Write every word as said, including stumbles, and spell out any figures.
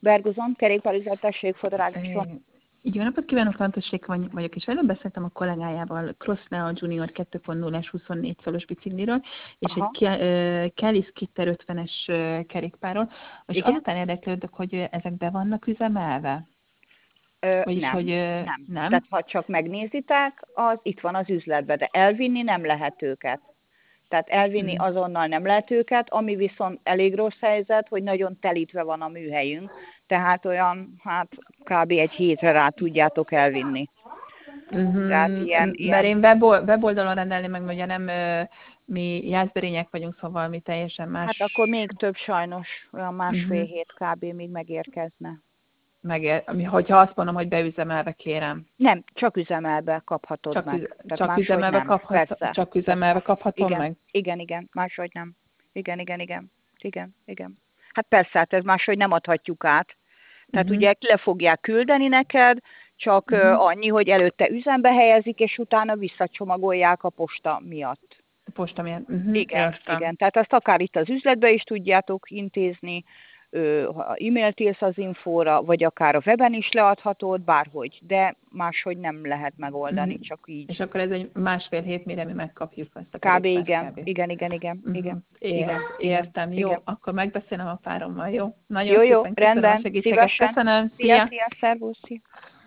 Bergozon, kerékpárüzlettesség, Fodarágson. Jó napot kívánok, Lantos vagyok, és előbb beszéltem a kollégájával Crossneo Junior kettő pont nullás huszonnégy szolos bicikliről, és Aha. egy uh, Kelly Skitter ötvenes uh, kerékpárról, és Igen? azután érdeklődök, hogy ezek be vannak üzemelve? Ö, Vagyis, nem, hogy uh, nem. nem? Tehát ha csak megnézitek, az itt van az üzletben, de elvinni nem lehet őket. Tehát elvinni Mm. azonnal nem lehet őket, ami viszont elég rossz helyzet, hogy nagyon telítve van a műhelyünk, tehát olyan, hát kb. Egy hétre rá tudjátok elvinni. Tehát ilyen, Uh-huh. Mert ilyen, én webol, weboldalon rendelni meg, ugye nem uh, mi jászberények vagyunk, szóval mi teljesen hát más. akkor még több sajnos, olyan másfél Uh-huh. hét kb. Még megérkezne. Meg, hogyha azt mondom, hogy beüzemelve kérem. Nem, csak üzemelbe kaphatod Csak, meg. üz, Tehát csak máshogy üzemelve nem. kaphat, Persze. csak Tehát üzemelve más, kaphatom igen, meg? igen, igen, máshogy nem. Igen, igen, igen. Igen, igen. Hát persze, hát ez máshogy nem adhatjuk át. Tehát Uh-huh. ugye le fogják küldeni neked, csak Uh-huh. annyi, hogy előtte üzembe helyezik, és utána visszacsomagolják a posta miatt. Posta miatt. Uh-huh. Igen, Értem. igen. Tehát azt akár itt az üzletbe is tudjátok intézni, ha e-mailt írsz az infóra, vagy akár a weben is leadhatod, bárhogy, de máshogy nem lehet megoldani, Uh-huh. csak így. És akkor ez egy másfél hét, mire mi megkapjuk ezt a Kb. kerékpárt Igen, kb. igen, igen, igen, Uh-huh. igen, Ért, igen, igen, értem. Jó, igen. akkor megbeszélem a párommal, jó? Nagyon Jó, jó, szépen köszönöm a rendben, segítséget. szívesen. Köszönöm, Szia, szia! szia, szervusz, szia.